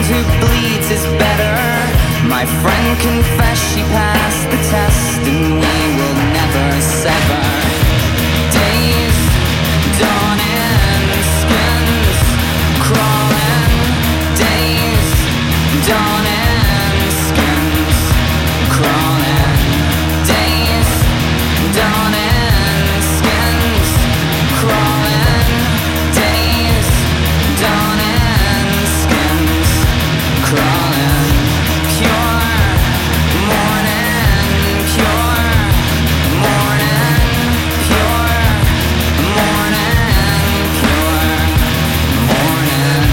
who bleeds is better. My friend confessed she passed the test, and we will never sever. Days dawning, skins crawling. Days dawning, skins crawling. Days dawning, skins crawling. Days dawning, skins crawling. Pure morning, pure morning, pure morning, pure morning.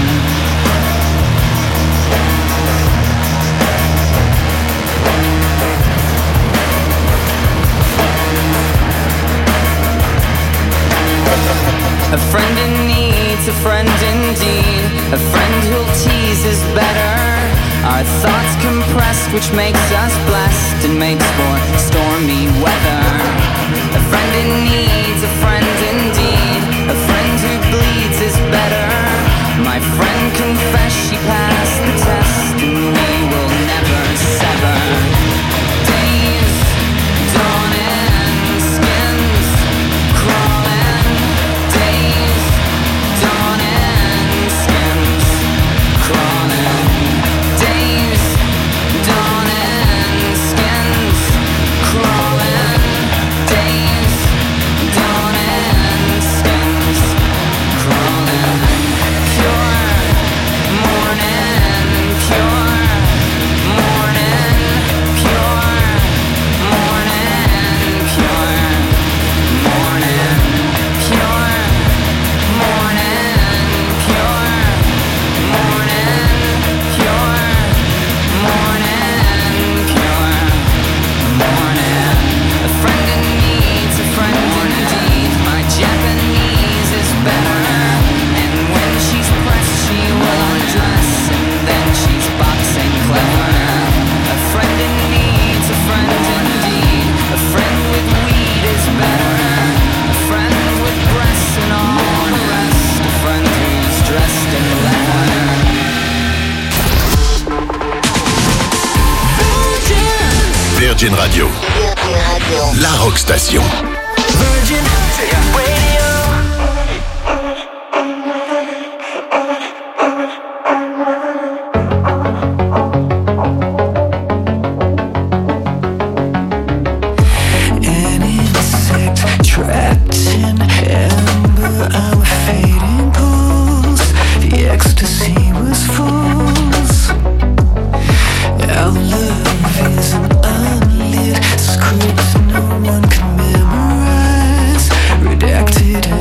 A friend in need's a friend indeed. A friend who'll tease is better. Our thoughts compressed, which makes us blessed and makes for stormy weather. A friend in need's a friend indeed. A friend who bleeds is better. My friend confessed she passed the test, and we will never sever. Days dawning, skins crawling. Days dawning, skins crawling. Days dawning, skins crawling. Days dawning, skins crawling. Pure morning, pure morning, pure morning, pure morning, pure morning, pure morning, pure morning, pure morning. A friend in need's a friend indeed. My Japanese is better, and when she's pressed she will undress, and then she's boxing clever. A friend in need's a friend indeed. A friend with weed is better. A friend with breasts and all the rest. A friend who's dressed in leather. Virgin Radio, la rock station. Virgin Radio. An insect trapped in amber, our fading pulse. The ecstasy was false. Our love is an unlit script no one can memorize. Redacted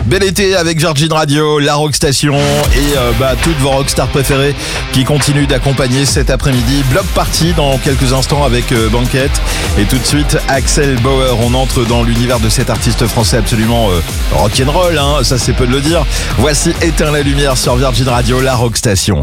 Bel été avec Virgin Radio, la Rockstation et toutes vos rockstars préférées qui continuent d'accompagner cet après-midi. Block Party dans quelques instants avec Banquette. Et tout de suite, Axel Bauer. On entre dans l'univers de cet artiste français absolument rock'n'roll, hein, ça c'est peu de le dire. Voici Éteins la lumière sur Virgin Radio, la Rockstation.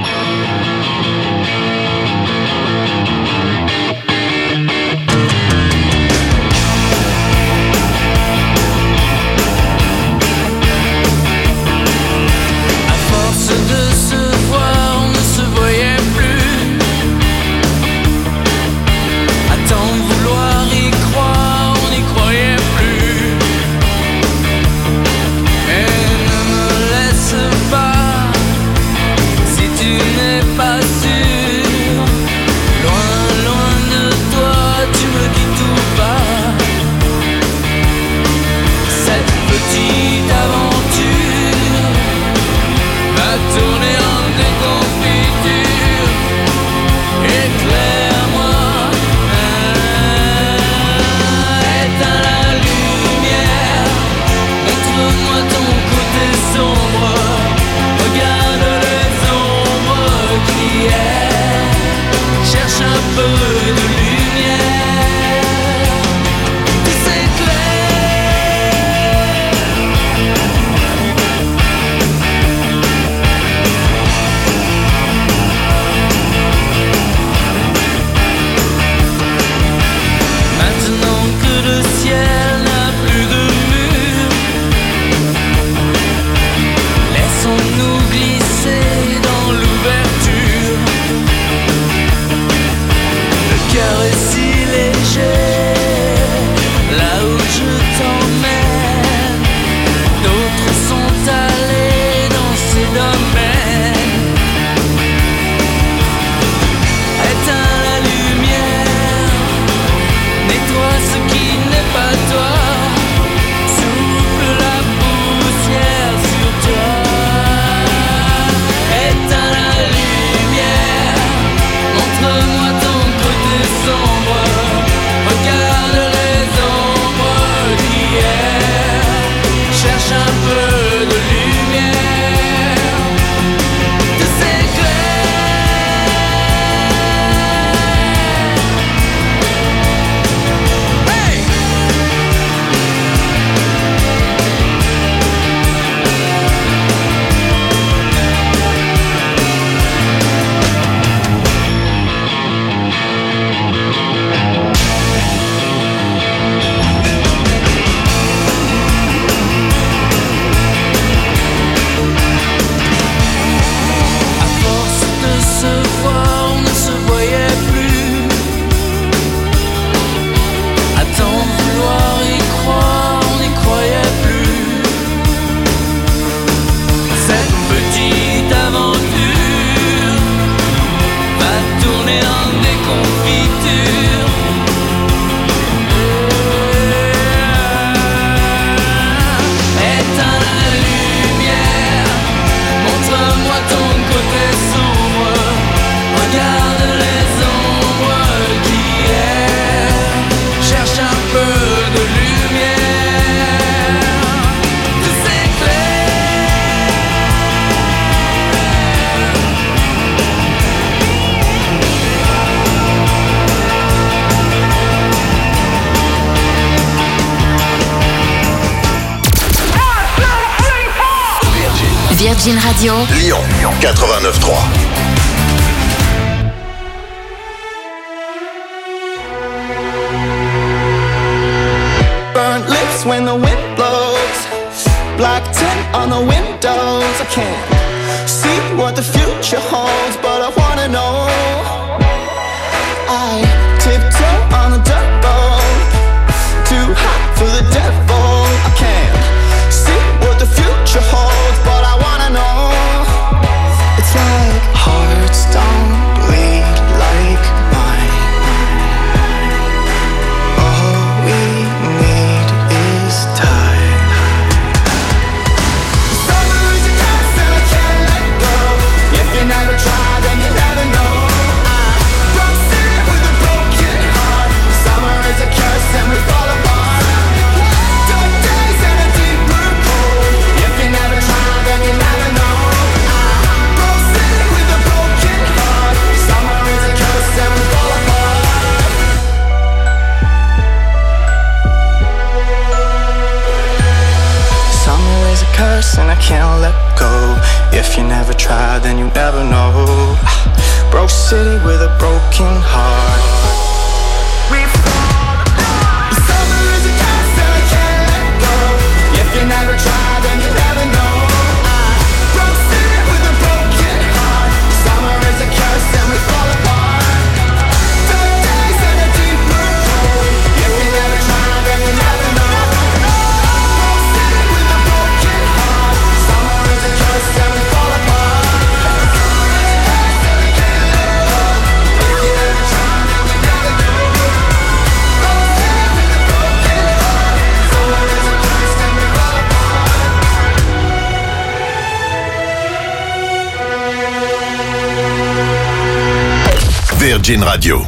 Virgin Radio Lyon 89.3. Burnt lips when the wind blows, black tint on the windows. I can't see what the future holds, but I wanna know. I tiptoe on the dirt road, too hot for the devil. I can't see what the future holds, but I wanna know. It's like hearts don't bleed like mine. All we need is time. Some lose your trust and I can't let go. If you never tried place and I can't let go. If you never try, then you never know. Broke city with a broken heart. We fall apart. Summer is a curse and I can't let go. If you never try, then you never know. Broke city with a broken heart. Summer is a curse and we fall apart. Dark days and a deeper cold. If you never try, then you never know. Broke city with a broken heart. Summer is a curse and we fall apart. Virgin Radio.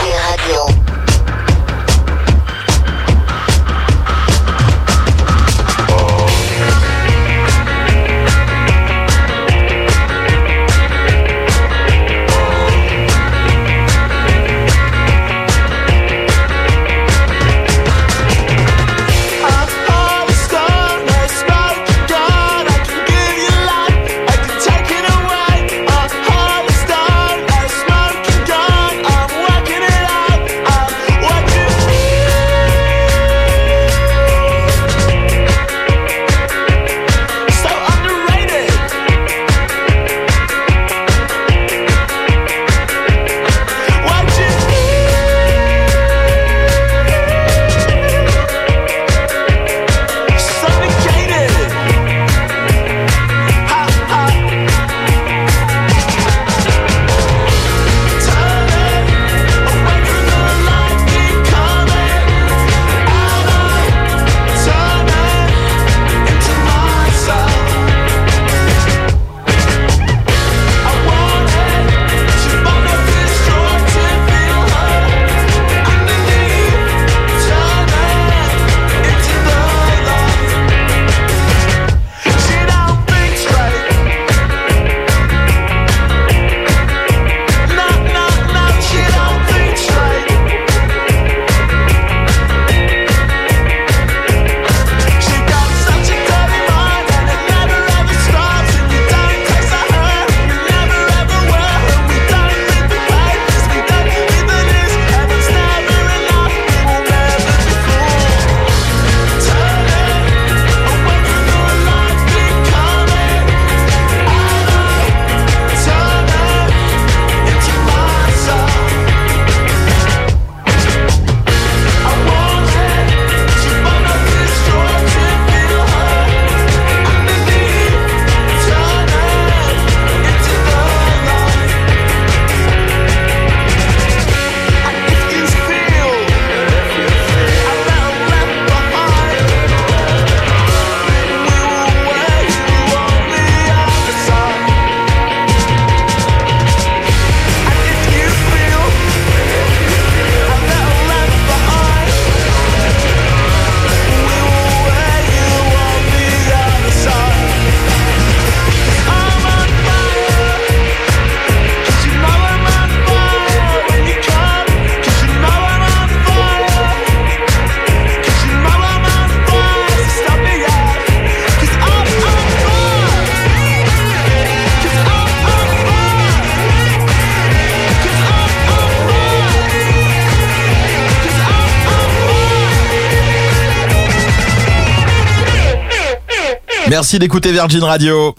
Merci d'écouter Virgin Radio.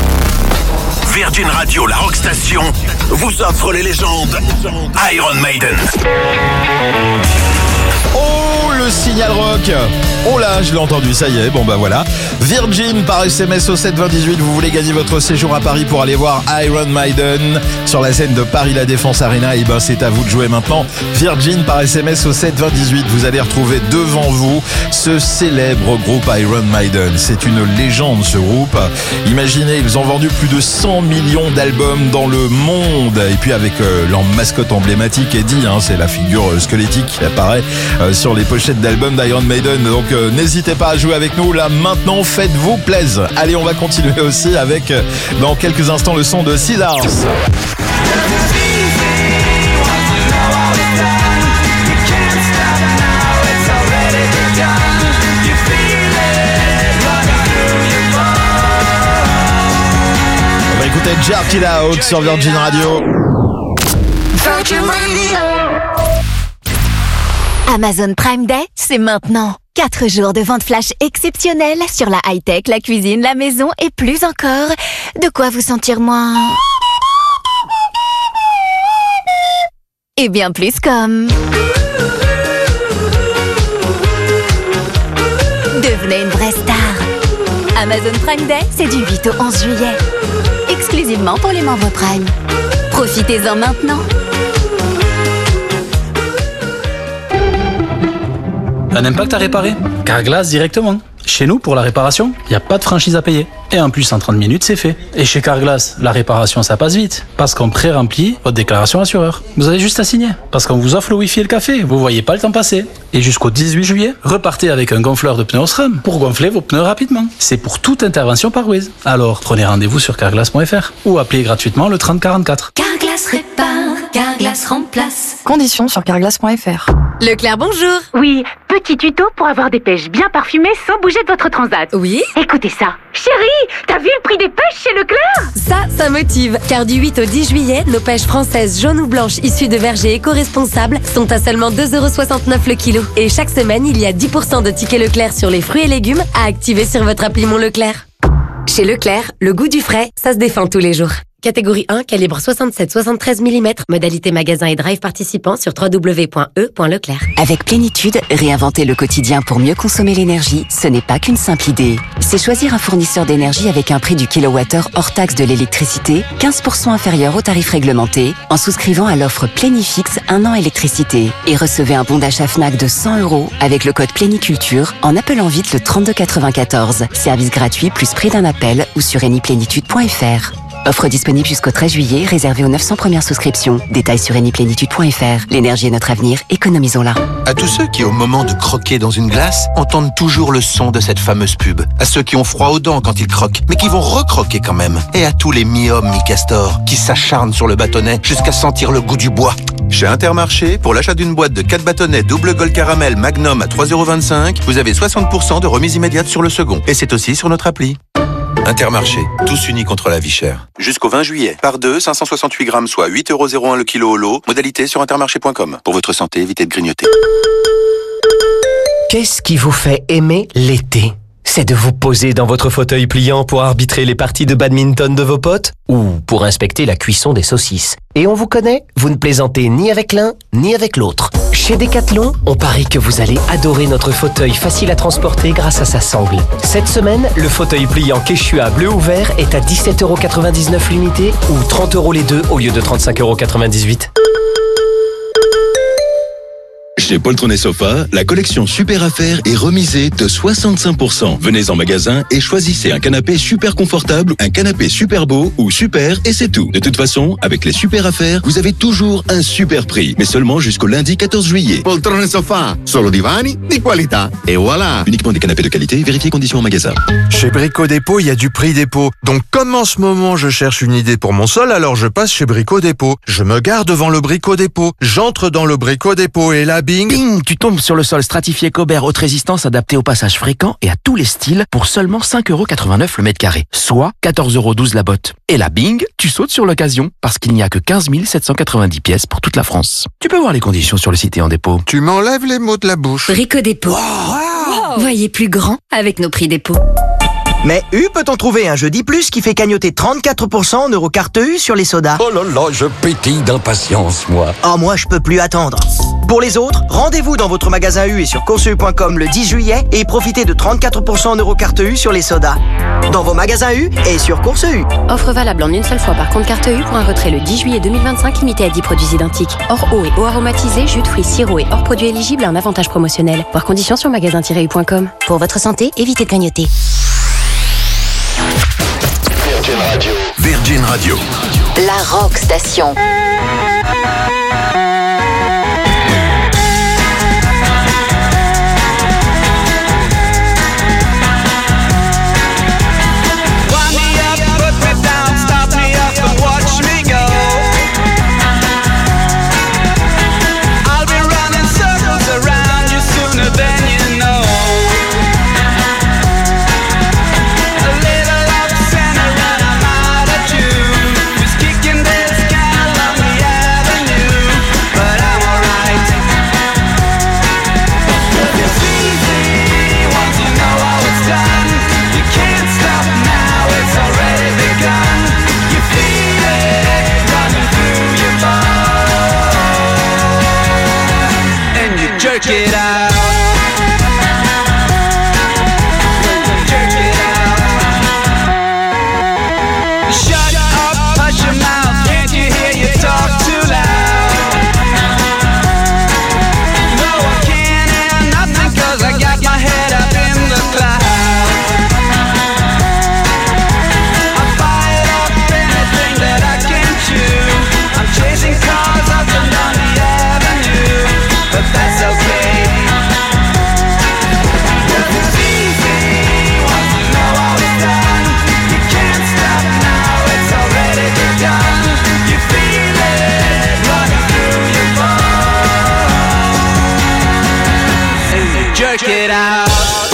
Virgin Radio, la rock station, vous offre les légendes Iron Maiden. Oh, le signal rock. Oh là, je l'ai entendu, ça y est, bon bah voilà. Virgin par SMS au 72018, vous voulez gagner votre séjour à Paris pour aller voir Iron Maiden sur la scène de Paris La Défense Arena, et ben c'est à vous de jouer maintenant. Virgin par SMS au 72018, vous allez retrouver devant vous ce célèbre groupe Iron Maiden. C'est une légende, ce groupe. Imaginez, ils ont vendu plus de 100 millions d'albums dans le monde, et puis avec leur mascotte emblématique, Eddie, c'est la figure squelettique qui apparaît sur les pochettes d'albums d'Iron Maiden. Donc n'hésitez pas à jouer avec nous là maintenant, faites-vous plaisir. Allez, on va continuer aussi avec dans quelques instants le son de Scissors. C'était Jerk It Out sur Virgin Radio. Amazon Prime Day, c'est maintenant. 4 jours de vente flash exceptionnelle sur la high-tech, la cuisine, la maison et plus encore. De quoi vous sentir moins... et bien plus comme... devenez une vraie star. Amazon Prime Day, c'est du 8 au 11 juillet. Exclusivement pour les membres Prime. Profitez-en maintenant. Un impact à réparer? Carglass directement. Chez nous, pour la réparation, il n'y a pas de franchise à payer. Et en plus, en 30 minutes, c'est fait. Et chez Carglass, la réparation, ça passe vite. Parce qu'on pré-remplit votre déclaration assureur. Vous avez juste à signer. Parce qu'on vous offre le Wi-Fi et le café. Vous voyez pas le temps passer. Et jusqu'au 18 juillet, repartez avec un gonfleur de pneus Osram pour gonfler vos pneus rapidement. C'est pour toute intervention par Wiz. Alors, prenez rendez-vous sur carglass.fr ou appelez gratuitement le 3044. Carglass répare, Carglass remplace. Conditions sur carglass.fr. Leclerc, bonjour. Oui, petit tuto pour avoir des pêches bien parfumées sans bouger de votre transat. Oui. Écoutez ça. Chérie, t'as vu le prix des pêches chez Leclerc? Ça motive, car du 8 au 10 juillet, nos pêches françaises jaunes ou blanches issues de vergers éco-responsables sont à seulement 2,69€ le kilo. Et chaque semaine, il y a 10% de tickets Leclerc sur les fruits et légumes à activer sur votre appli Mon Leclerc. Chez Leclerc, le goût du frais, ça se défend tous les jours. Catégorie 1, calibre 67-73 mm, modalité magasin et drive participant sur www.e.leclerc. Avec Plénitude, réinventer le quotidien pour mieux consommer l'énergie, ce n'est pas qu'une simple idée. C'est choisir un fournisseur d'énergie avec un prix du kilowattheure hors taxe de l'électricité 15% inférieur au tarif réglementé en souscrivant à l'offre Plénifix 1 an électricité et recevez un bon d'achat Fnac de 100€ avec le code Pléniculture en appelant vite le 3294. Service gratuit plus prix d'un appel ou sur eniplénitude.fr. Offre disponible jusqu'au 13 juillet, réservée aux 900 premières souscriptions. Détails sur eniplénitude.fr. L'énergie est notre avenir, économisons-la. À tous ceux qui, au moment de croquer dans une glace, entendent toujours le son de cette fameuse pub. À ceux qui ont froid aux dents quand ils croquent, mais qui vont recroquer quand même. Et à tous les mi-hommes, mi-castors, qui s'acharnent sur le bâtonnet jusqu'à sentir le goût du bois. Chez Intermarché, pour l'achat d'une boîte de 4 bâtonnets double Gold Caramel Magnum à 3,25€, vous avez 60% de remise immédiate sur le second. Et c'est aussi sur notre appli. Intermarché, tous unis contre la vie chère. Jusqu'au 20 juillet. Par 2, 568 grammes, soit 8,01€ le kilo au lot. Modalité sur intermarché.com. Pour votre santé, évitez de grignoter. Qu'est-ce qui vous fait aimer l'été ? C'est de vous poser dans votre fauteuil pliant pour arbitrer les parties de badminton de vos potes ou pour inspecter la cuisson des saucisses. Et on vous connaît, vous ne plaisantez ni avec l'un ni avec l'autre. Chez Decathlon, on parie que vous allez adorer notre fauteuil facile à transporter grâce à sa sangle. Cette semaine, le fauteuil pliant Quechua bleu ou vert est à 17,99€ l'unité ou 30€ les deux au lieu de 35,98€. Chez Poltron et Sofa, la collection Super Affaires est remisée de 65%. Venez en magasin et choisissez un canapé super confortable, un canapé super beau ou super et c'est tout. De toute façon, avec les Super Affaires, vous avez toujours un super prix, mais seulement jusqu'au lundi 14 juillet. Poltron et Sofa, solo divani di qualità. Et voilà. Uniquement des canapés de qualité, vérifiez conditions en magasin. Chez Brico Dépôt, il y a du prix dépôt. Donc comme en ce moment je cherche une idée pour mon sol, alors je passe chez Brico Dépôt. Je me gare devant le Brico Dépôt. J'entre dans le Brico Dépôt et là, bing, tu tombes sur le sol stratifié Cobert haute résistance adapté au passage fréquent et à tous les styles pour seulement 5,89€ le mètre carré, soit 14,12€ la botte. Et là, bing, tu sautes sur l'occasion parce qu'il n'y a que 15 790 pièces pour toute la France. Tu peux voir les conditions sur le site et en dépôt. Tu m'enlèves les mots de la bouche. Brico Dépôt. Wow. Voyez plus grand avec nos prix dépôt. Mais peut-on trouver un jeudi plus qui fait cagnotter 34% en Eurocarte U sur les sodas? Oh là là, je pétille d'impatience, moi. Oh, moi, je peux plus attendre. Pour les autres, rendez-vous dans votre magasin U et sur courseu.com le 10 juillet et profitez de 34% en Eurocarte U sur les sodas. Dans vos magasins U et sur Course U. Offre valable en une seule fois par compte carte U pour un retrait le 10 juillet 2025 limité à 10 produits identiques. Hors eau et eau aromatisée, jus de fruits, sirop et hors produits éligibles à un avantage promotionnel. Voir conditions sur magasin-u.com. Pour votre santé, évitez de grignoter. Virgin Radio. Virgin Radio. La Rock Station. You jerk it out. Shut up, hush your mouth, can't you hear you talk too loud? No, I can't hear nothing cause I got my head up in the clouds. I'm fired up anything that I can chew. I'm chasing cars up and down the avenue, but that's okay. It's easy once you know how it's done. You can't stop now, it's already begun. You feel it running through your bones, and you jerk it out.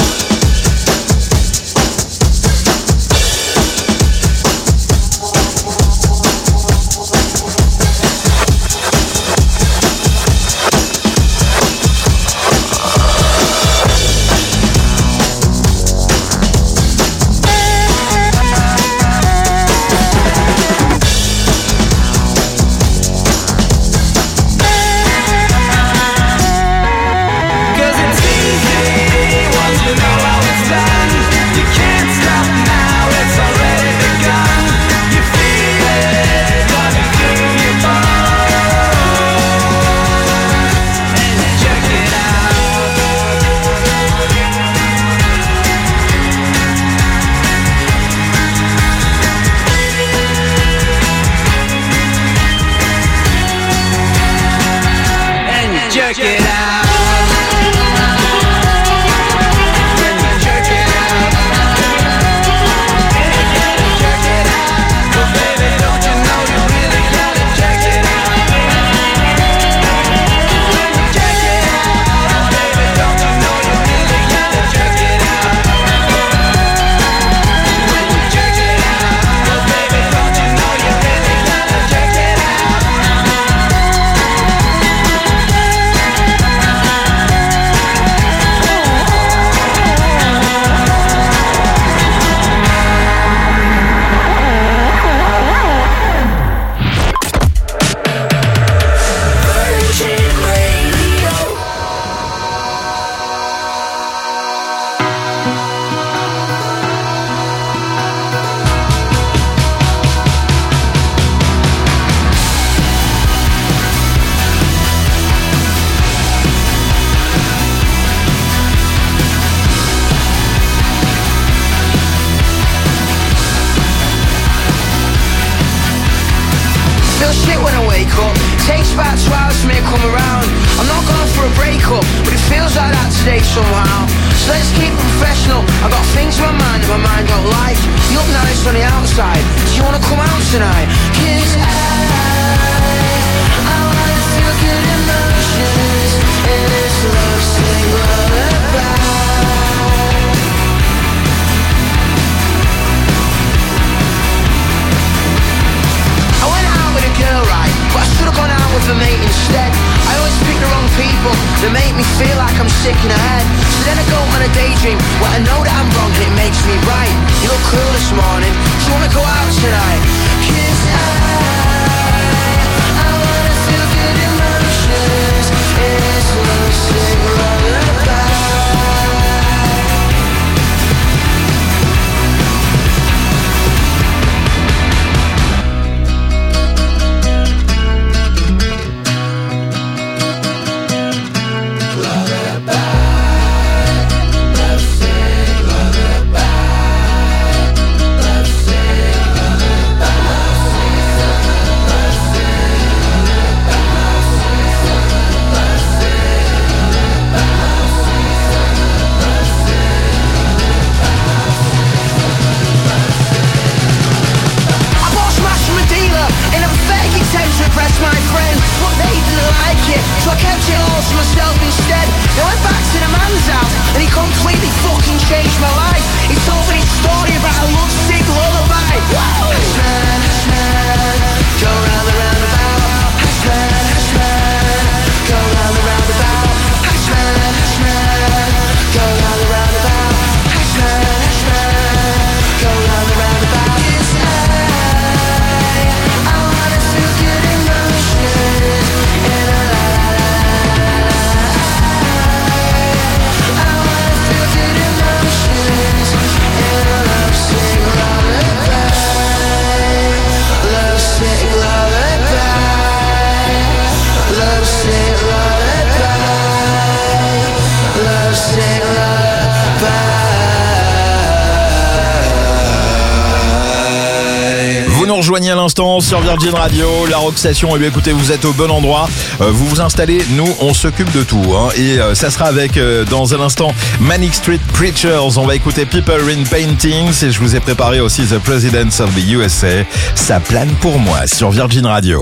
Jerk it out. Jerk it out. Jerk it out. But baby, don't you know you really gotta jerk it out? Jerk it out. Baby, don't you know you really gotta jerk it out? Jerk it out. But baby, don't you know you really gotta jerk it out? Feel shit when I wake up. Takes about 2 hours for me to come around. I'm not going for a breakup, but it feels like that today somehow. So let's keep it professional. I got things in my mind that my mind don't like. You look nice on the outside. Do you wanna come out tonight? 'Cause I wanna feel good emotions in this love sing lullaby. I went out with a girl, right, but I should've gone out with a mate instead. I always pick the wrong people that make me feel like I'm sick in the head. So then I go on a daydream where I know that I'm wrong and it makes me right. You look cool this morning, do you wanna go out tonight? 'Cause I wanna feel good emotions in this love sing lullaby. So I kept it all to myself instead. I went back to the man's house and he completely fucking changed my life. He told me a story about a lovesick lullaby. Whoa! Hashman, Hashman, go round the roundabout. Hashman, Hashman, go round the roundabout. Hashman, Hashman, go round the roundabout. Hashman, Hashman, go round the roundabout. Yes, I wanna feel good emotions in a la la la la la. nous rejoignez à l'instant sur Virgin Radio, la Rock Station, et bien écoutez, vous êtes au bon endroit, vous vous installez, nous on s'occupe de tout, hein. Et ça sera avec dans un instant Manic Street Preachers, on va écouter People in Paintings, et je vous ai préparé aussi The Presidents of the USA, ça plane pour moi sur Virgin Radio.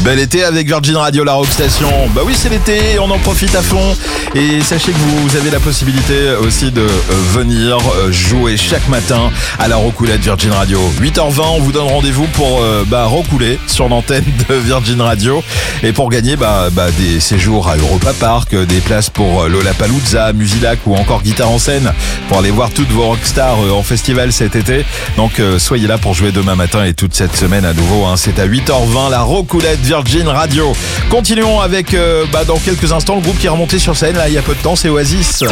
Bel été avec Virgin Radio, la Rock Station. Bah oui, c'est l'été, on en profite à fond. Et sachez que vous avez la possibilité aussi de venir jouer chaque matin à la Roucoulette Virgin Radio. 8h20, on vous donne rendez-vous pour roucouler sur l'antenne de Virgin Radio. Et pour gagner des séjours à Europa Park, des places pour Lollapalooza, Musilac ou encore Guitare en scène pour aller voir toutes vos rockstars en festival cet été. Donc soyez là pour jouer demain matin et toute cette semaine à nouveau. C'est à 8h20, la Roucoulette Virgin Radio. Continuons avec dans quelques instants le groupe qui est remonté sur scène là il y a peu de temps, c'est Oasis.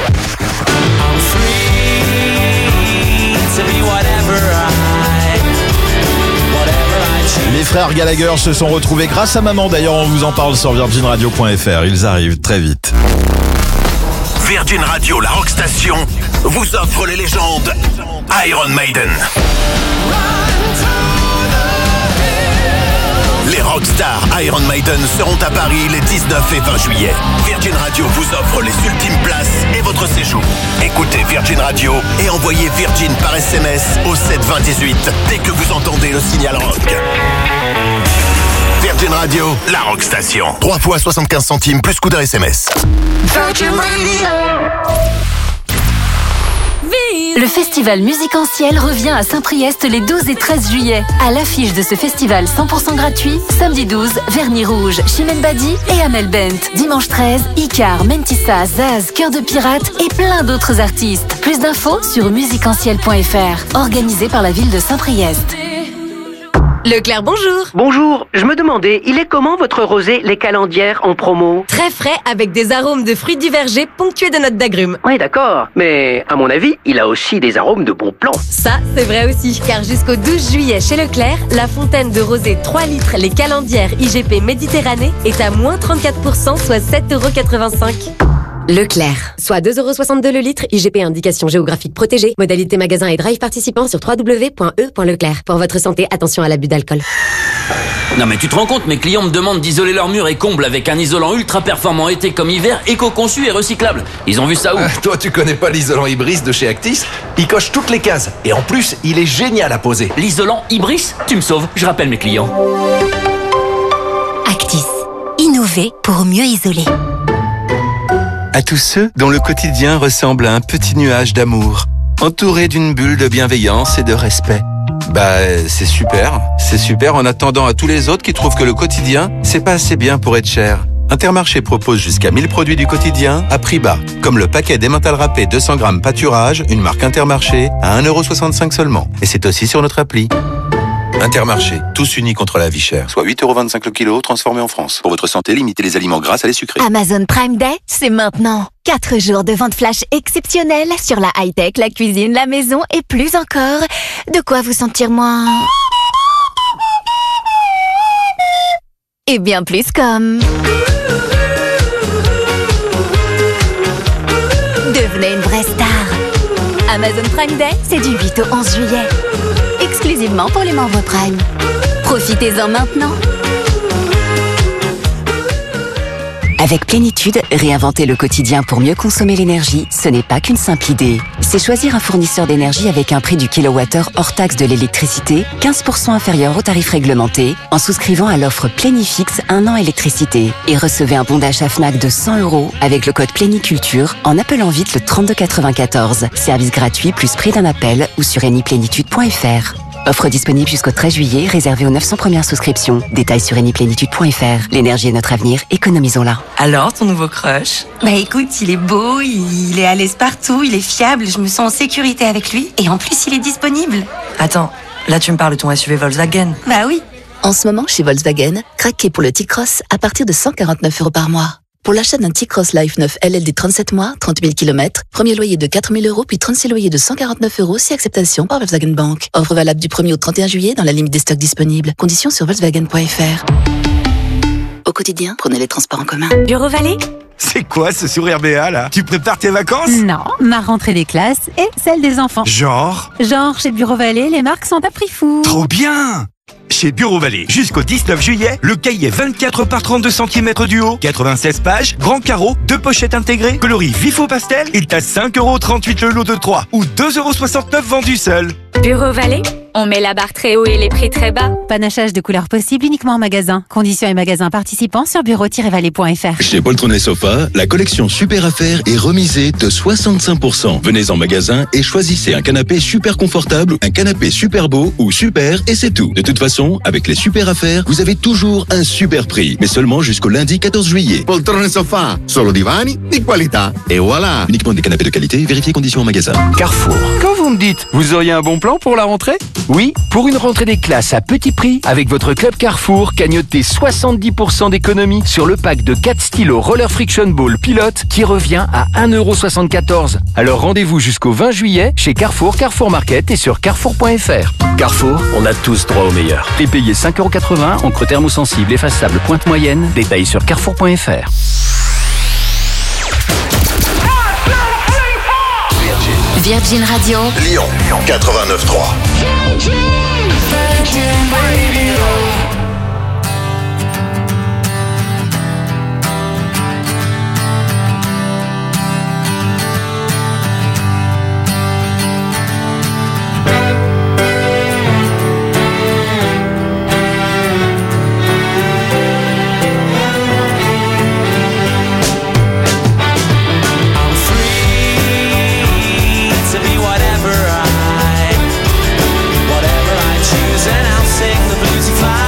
Les frères Gallagher se sont retrouvés grâce à maman. D'ailleurs, on vous en parle sur virginradio.fr. Ils arrivent très vite. Virgin Radio, la Rock Station, vous offre les légendes Iron Maiden. Les rockstars Iron Maiden seront à Paris les 19 et 20 juillet. Virgin Radio vous offre les ultimes places et votre séjour. Écoutez Virgin Radio et envoyez Virgin par SMS au 72018 dès que vous entendez le signal rock. Virgin Radio, la Rock Station. 3 fois 75 centimes plus coût d'un SMS. Virgin Radio. Le festival Musicanciel revient à Saint-Priest les 12 et 13 juillet. À l'affiche de ce festival 100% gratuit, samedi 12, Vernis Rouge, Chimène Badi et Amel Bent. Dimanche 13, Icar, Mentissa, Zaz, Cœur de Pirate et plein d'autres artistes. Plus d'infos sur musicanciel.fr. Organisé par la ville de Saint-Priest. Leclerc, bonjour. Bonjour, je me demandais, il est comment votre rosé Les Calendières en promo? Très frais avec des arômes de fruits du verger ponctués de notes d'agrumes. Oui, d'accord, mais à mon avis, il a aussi des arômes de bon plan. Ça, c'est vrai aussi, car jusqu'au 12 juillet chez Leclerc, la fontaine de rosé 3 litres Les Calendières IGP Méditerranée est à moins 34%, soit 7,85 €. Leclerc, soit 2,62 € le litre, IGP indication géographique protégée, modalité magasin et drive participant sur www.e.leclerc. Pour votre santé, attention à l'abus d'alcool. Non mais tu te rends compte, mes clients me demandent d'isoler leurs murs et combles avec un isolant ultra performant été comme hiver, éco-conçu et recyclable. Ils ont vu ça où? Toi tu connais pas l'isolant Ibris de chez Actis? Il coche toutes les cases et en plus il est génial à poser. L'isolant Ibris? Tu me sauves, je rappelle mes clients. Actis, innover pour mieux isoler. À tous ceux dont le quotidien ressemble à un petit nuage d'amour, entouré d'une bulle de bienveillance et de respect. C'est super en attendant à tous les autres qui trouvent que le quotidien, c'est pas assez bien pour être cher. Intermarché propose jusqu'à 1000 produits du quotidien à prix bas, comme le paquet d'emmental râpé 200 grammes pâturage, une marque Intermarché, à 1,65 € seulement. Et c'est aussi sur notre appli. Intermarché, tous unis contre la vie chère, soit 8,25 € le kilo, transformé en France. Pour votre santé, limitez les aliments gras à les sucrés. Amazon Prime Day, c'est maintenant. 4 jours de vente flash exceptionnelle sur la high-tech, la cuisine, la maison et plus encore. De quoi vous sentir moins... et bien plus comme... devenez une vraie star. Amazon Prime Day, c'est du 8 au 11 juillet. Exclusivement pour les membres Prime. Profitez-en maintenant. Avec Plénitude, réinventer le quotidien pour mieux consommer l'énergie, ce n'est pas qu'une simple idée. C'est choisir un fournisseur d'énergie avec un prix du kilowattheure hors taxe de l'électricité 15% inférieur au tarif réglementé en souscrivant à l'offre Plénifix 1 an électricité et recevez un bon d'achat Fnac de 100 € avec le code Pléniculture en appelant vite le 3294. Service gratuit plus prix d'un appel ou sur eniplénitude.fr. Offre disponible jusqu'au 13 juillet, réservée aux 900 premières souscriptions. Détails sur eniplénitude.fr. L'énergie est notre avenir, économisons-la. Alors, ton nouveau crush? Écoute, il est beau, il est à l'aise partout, il est fiable, je me sens en sécurité avec lui. Et en plus, il est disponible. Attends, là tu me parles de ton SUV Volkswagen? Bah oui. En ce moment, chez Volkswagen, craquez pour le T-Cross à partir de 149 € par mois. Pour l'achat d'un T-Cross Life 9 LLD 37 mois, 30 000 km, premier loyer de 4 000 €, puis 36 loyers de 149 € si acceptation par Volkswagen Bank. Offre valable du 1er au 31 juillet dans la limite des stocks disponibles. Conditions sur Volkswagen.fr. Au quotidien, prenez les transports en commun. Bureau Vallée? C'est quoi ce sourire béat là? Tu prépares tes vacances? Non, ma rentrée des classes et celle des enfants. Genre Chez Bureau Vallée, les marques sont à prix fou. Trop bien! Chez Bureau Vallée, jusqu'au 19 juillet, le cahier 24 par 32 cm du haut, 96 pages, grand carreau, 2 pochettes intégrées, coloris vif au pastel, est à 5,38 € le lot de 3 ou 2,69 € vendu seul. Bureau Vallée, On met la barre très haut et les prix très bas. Panachage de couleurs possibles uniquement en magasin. Conditions et magasins participants sur bureau-vallée.fr. Chez Poltron et Sofa, la collection Super Affaires est remisée de 65%. Venez en magasin et choisissez un canapé super confortable, un canapé super beau ou super et c'est tout. De toute façon, avec les Super Affaires, vous avez toujours un super prix, mais seulement jusqu'au lundi 14 juillet. Poltrone e Sofa, solo divani di qualità. Et voilà. Uniquement des canapés de qualité, vérifiez conditions en magasin. Carrefour. Quand vous me dites, vous auriez un bon plan pour la rentrée ? Oui, pour une rentrée des classes à petit prix, avec votre club Carrefour, cagnotez 70% d'économie sur le pack de 4 stylos Roller Friction Ball Pilote qui revient à 1,74€. Alors rendez-vous jusqu'au 20 juillet chez Carrefour, Carrefour Market et sur carrefour.fr. Carrefour, on a tous droit au meilleur. Et payez 5,80€, encre thermosensible effaçable pointe moyenne, détail sur carrefour.fr. Virgin Radio. Lyon 89.3. Whatever I choose, and I'll sing the bluesy fire.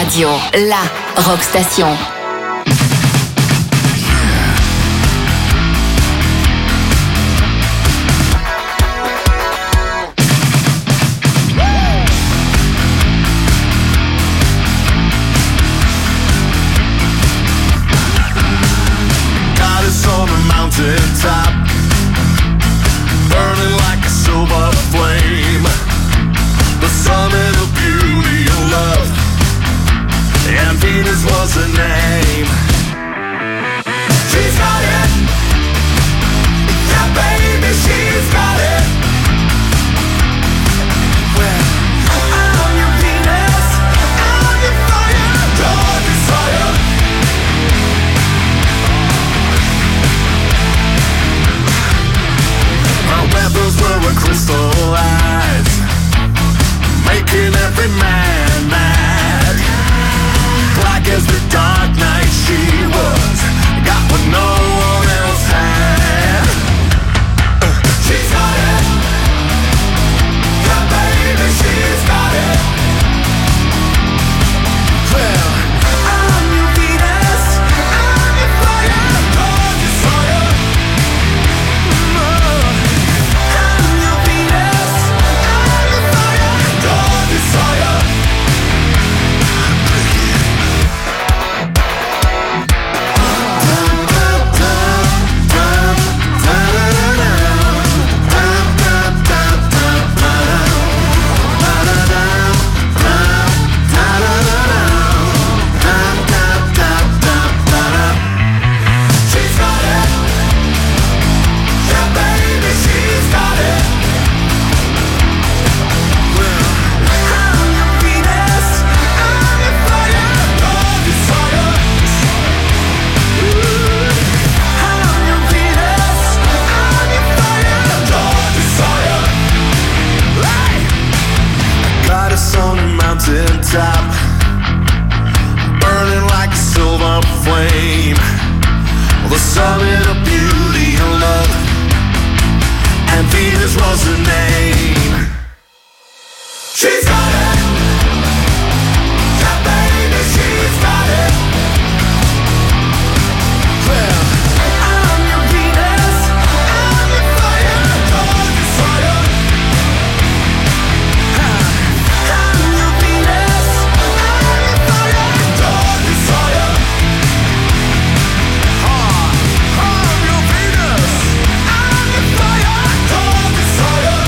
Radio, la Rock Station. Top, burning like a silver flame, the summit of beauty and love, and Venus was her name. She's got it, yeah baby, she's got it. Well, I'm your Venus, I'm your fire, your desire. Weapons were crystal eyes, making every man mad. Black as the dark night she was, got what no one else had. She's got it, yeah baby, she's got it. Well, I'm your Venus, I'm your fire, your desire. Top, burning like a silver flame, the summit of beauty and love, and Venus was her name. She's got it, yeah baby, she's got it. Well, I'm your Venus, I'm your fire, your desire. I'm your Venus, I'm your fire, your desire. I'm your Venus, I'm your fire, your desire.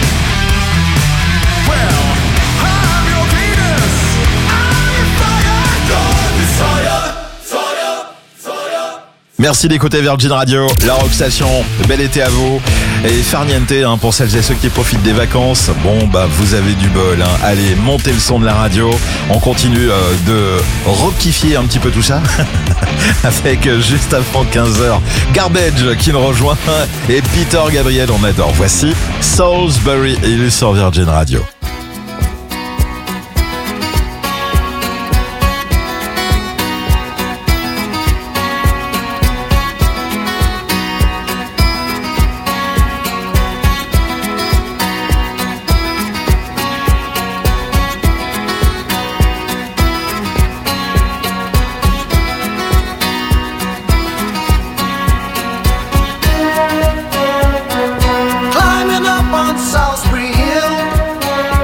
Well, I'm your Venus, I'm your fire, your desire. Merci d'écouter Virgin Radio, la Rock Station. Bel été à vous. Et farniente pour celles et ceux qui profitent des vacances. Bon, vous avez du bol. Allez, montez le son de la radio. On continue de rockifier un petit peu tout ça. Avec juste avant 15h, Garbage qui nous rejoint. Et Peter Gabriel, on adore. Voici Salisbury. Et il est sur Virgin Radio. Climbing up on Salisbury Hill,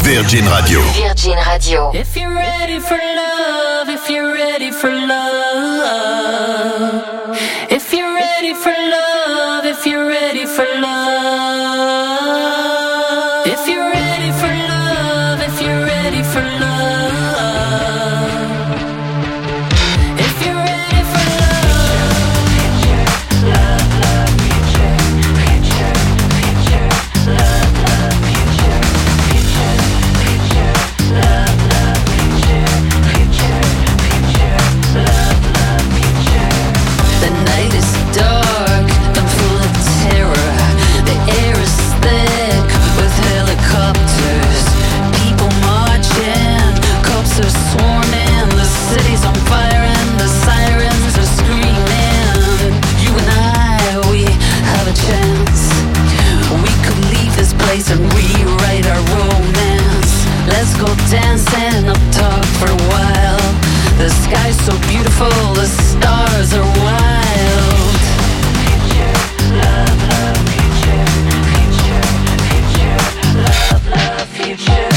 Virgin Radio. Virgin Radio. If you're ready for love, if you're ready for love, if you're ready for love, if you're ready for love, if you're ready for love, if you're ready for love, if you're ready for the night is dark and full of terror. The air is thick with helicopters. People marching, cops are swarming. The city's on fire and the sirens are screaming. You and I, we have a chance. We could leave this place and rewrite our romance. Let's go dancing up top for a while. The sky's so beautiful, the stars are wild. Love, love, future, future, future. Love, love, future.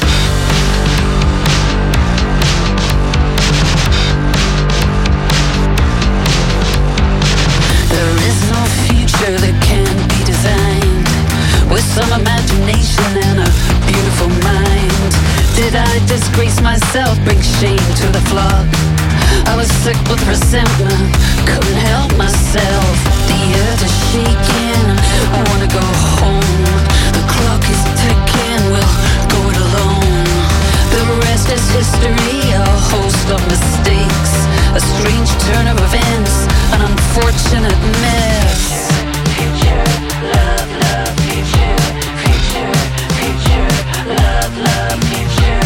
There is no future that can be designed with some imagination and a beautiful mind. Did I disgrace myself, bring shame to the flock? I was sick with resentment, couldn't help myself. The earth is shaking, I wanna go home. The clock is ticking, we'll go it alone. The rest is history, a host of mistakes, a strange turn of events, an unfortunate mess. Future, love, love, future, future, future, love, love, future.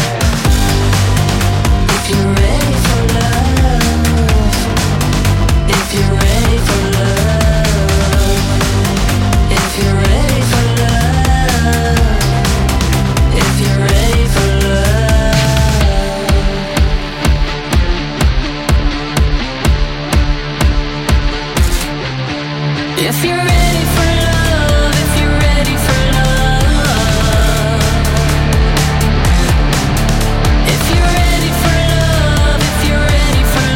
If you're ready for love, if you're ready for love, if you're ready for love, if you're ready for love. If you're ready for love, if you're ready for love, if you're ready for love, if you're ready for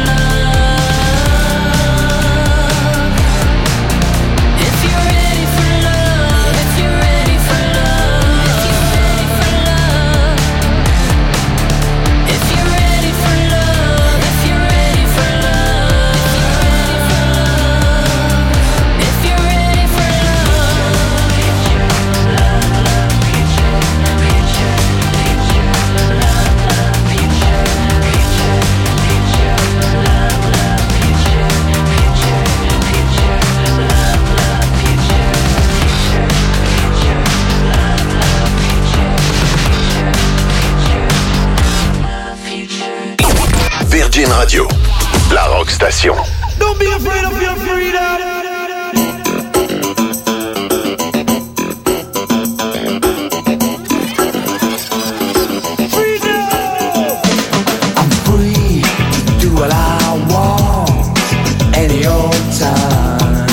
love, if you're ready for love, if you're ready for love, if you're ready for love, if you're ready for love, if you're ready for Virgin Radio, la rock station. Don't be afraid of your freedom. I'm free to do what I want any old time.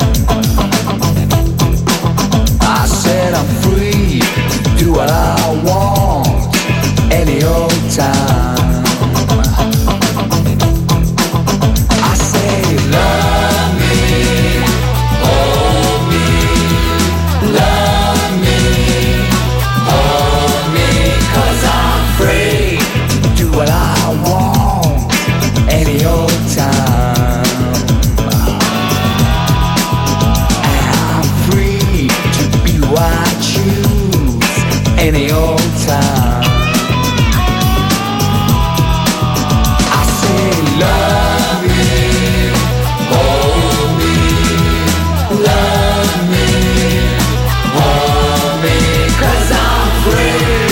I said I'm free to do what I want any old time. I say love me, hold me, love me, hold me, 'cause I'm free to do what I want any old time. I'm free to be who I choose any old time. I say love me, hold me, love me, hold me, 'cause I'm free.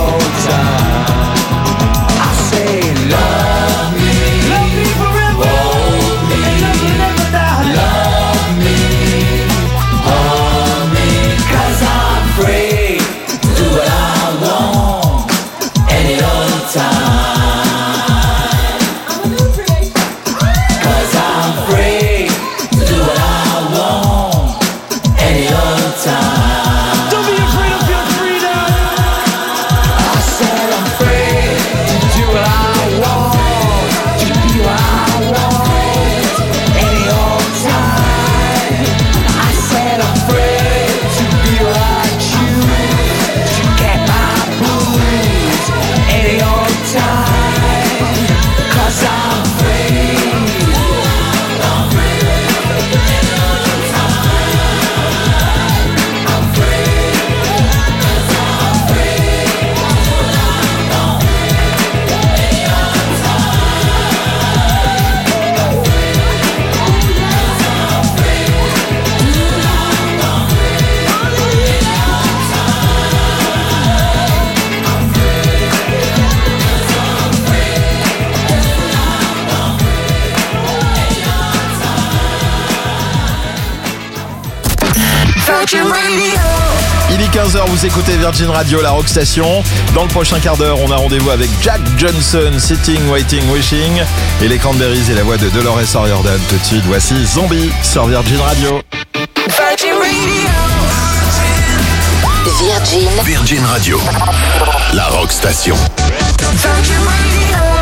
old time. I say love me forever, hold me, love me, hold me, 'cause I'm free to do what I want any old time. 'Cause I'm free to do what I want any old time. Don't be afraid of your freedom. I said I'm free to do what I want, to be what I want any old time. I said I'm free to be what I choose, to get my blues any old time. 'Cause I'm free. I'm free. I'm free. Virgin Radio. Il est 15h, vous écoutez Virgin Radio, la Rock Station. Dans le prochain quart d'heure, on a rendez-vous avec Jack Johnson, Sitting, Waiting, Wishing. Et les Cranberries et la voix de Dolores O'Riordan. Tout de suite, voici Zombie sur Virgin Radio. Virgin Radio. Virgin Virgin Radio, la Rock Station. Virgin Radio.